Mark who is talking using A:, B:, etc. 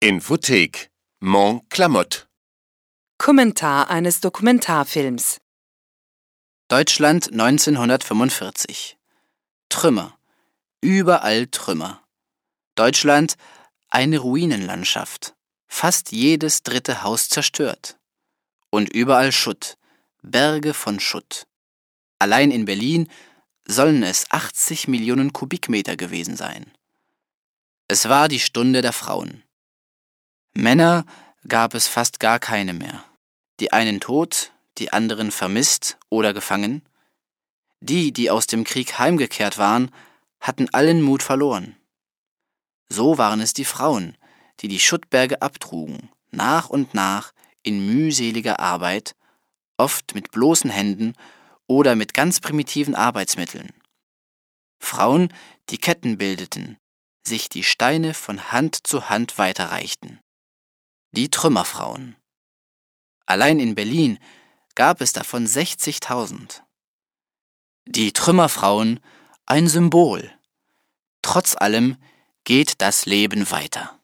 A: Infothek. Mon Clamotte.
B: Kommentar eines Dokumentarfilms.
C: Deutschland 1945. Trümmer. Überall Trümmer. Deutschland eine Ruinenlandschaft. Fast jedes dritte Haus zerstört. Und überall Schutt. Berge von Schutt. Allein in Berlin sollen es 80 Millionen Kubikmeter gewesen sein. Es war die Stunde der Frauen. Männer gab es fast gar keine mehr. Die einen tot, die anderen vermisst oder gefangen. Die aus dem Krieg heimgekehrt waren, hatten allen Mut verloren. So waren es die Frauen, die die Schuttberge abtrugen, nach und nach in mühseliger Arbeit, oft mit bloßen Händen oder mit ganz primitiven Arbeitsmitteln. Frauen, die Ketten bildeten, sich die Steine von Hand zu Hand weiterreichten. Die Trümmerfrauen. Allein in Berlin gab es davon 60.000. Die Trümmerfrauen, ein Symbol. Trotz allem geht das Leben weiter.